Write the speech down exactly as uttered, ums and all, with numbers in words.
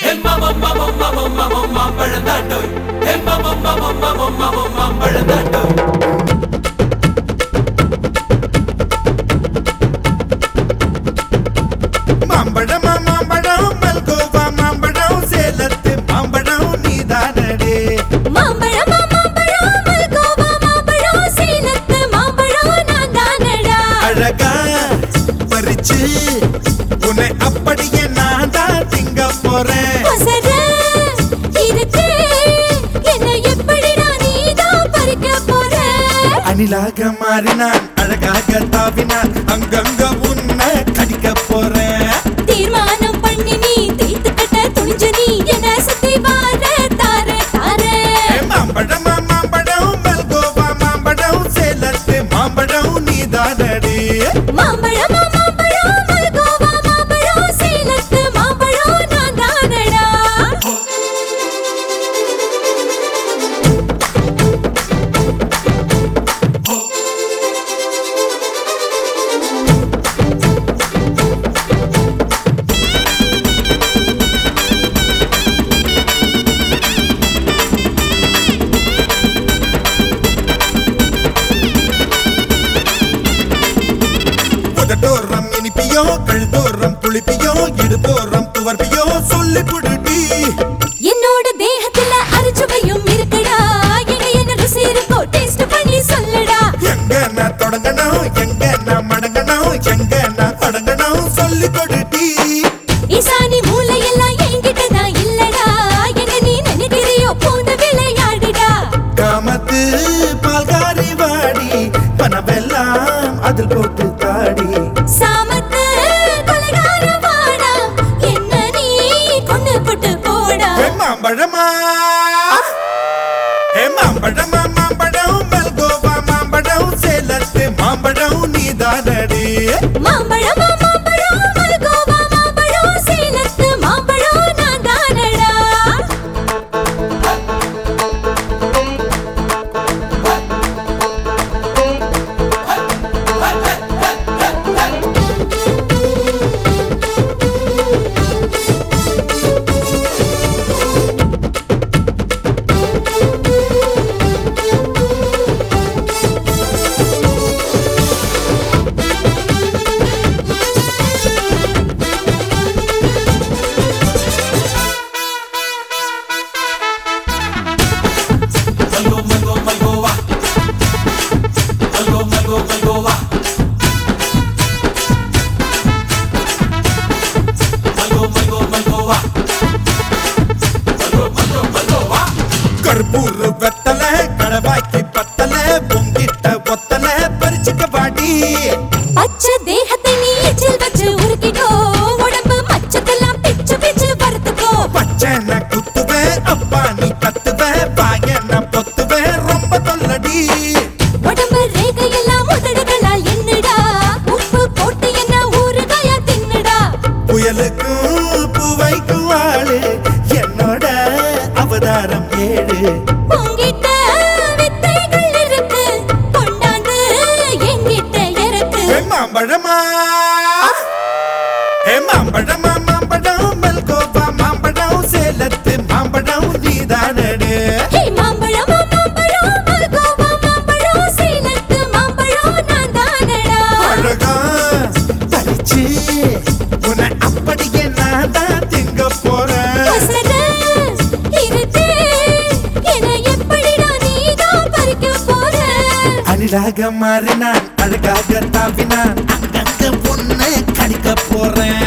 உன்னை அப்படியே நான் தான் திங்க போறேன். அணிலாக மாறினான் அழகாக தாவினான் அங்கங்க உன்னை கடிக்க போறேன். தீர்மானம் பண்ணி நீ தீர்த்து கட்ட துணிஞ்ச நீ என்ன சுத்தி வார தார தார. மாம்பழம் மாம்பழம் மல்கோவா மாம்பழம் சேலத்து மாம்பழம் நீதானடி. மாம்பழம் உதட்டோரம் இனிப்பியோ கழுத்தோரம் புளிப்பியோ இடுப்போரம் துவர்ப்பியோ சொல்லி புடுடி. என்னோட தேகத்துல அரிச்சுவையும் இருக்குடா எங்க என்ன ருசி இருக்கோ டேஸ்ட் பண்ணி சொல்லடா. எங்க நான் தொடங்கணும் எங்க நான் மடங்கணும் எங்க நான் தொடங்கணும் சொல்லி கொடுடி. ஈசானி மூளையெல்லாம் என்கிட்ட தான் இல்லடா என்ன நீ நினைக்கிறியோ போன விளையாடுடா. காமத்து பால்காரி வாடி பணமெல்லாம் அதில் போட்டு தாடி. சாமத்து கொலைகார வாடா என்ன நீ கொண்டு போட்டு போடா. மாம்பழமா மாம்பழமா மாம்பழம் மல்கோவா மாம்பழம் சேலத்து மாம்பழம் நீதானடி. மாம்பழம் மாம்பழம் மல்கோவா மாம்பழம் சேலத்து மாம்பழம் நான் தானடா. கற்பூர வெத்தல கடவாக்கி பத்தல பொங்கிட்ட ஒத்தல பறிச்சுக்க பாடி. பச்சை தேகத்தை நீ எச்சில் வச்சு உருக்கிக்கோ உடம்பு மச்சத்தெல்லாம் பிச்சு பிச்சு வறுத்துக்கோ. பச்சை நான் குத்துவேன் அப்பா நீ கத்துவேன் பாய நான் பொத்துவேன் ரொம்ப தொல்லடி. உடம்பு ரேகையெல்லாம் உதடுகளால் என்னடா உப்பு போட்டு என்ன ஊறுகாயா தின்னுடா. புயலுக்கும் பூவைக்கும் ஆளு என்னோட அவதாரம் ஏழு. உங்கிட்ட வித்தைகள் இருக்கு கொண்டாந்து எங்கிட்ட இருக்கு. மாம்பழமா மாம்பழமா மாம்பழம் மல்கோவா மாம்பழம் சேலத்து மாம்பழம் நீதானடு. மாம்பழம் மாம்பழம் மல்கோவா மாம்பழம் சேலத்து மாம்பழம் நான் தானடா. அழகா பறிச்சு உன்னை அப்படியே நான் தான் திங்க போறேன். அணிலாக மாறினான் அழகாக தாவினான் அங்கங்க பொண்ணு கடிக்க போறேன்.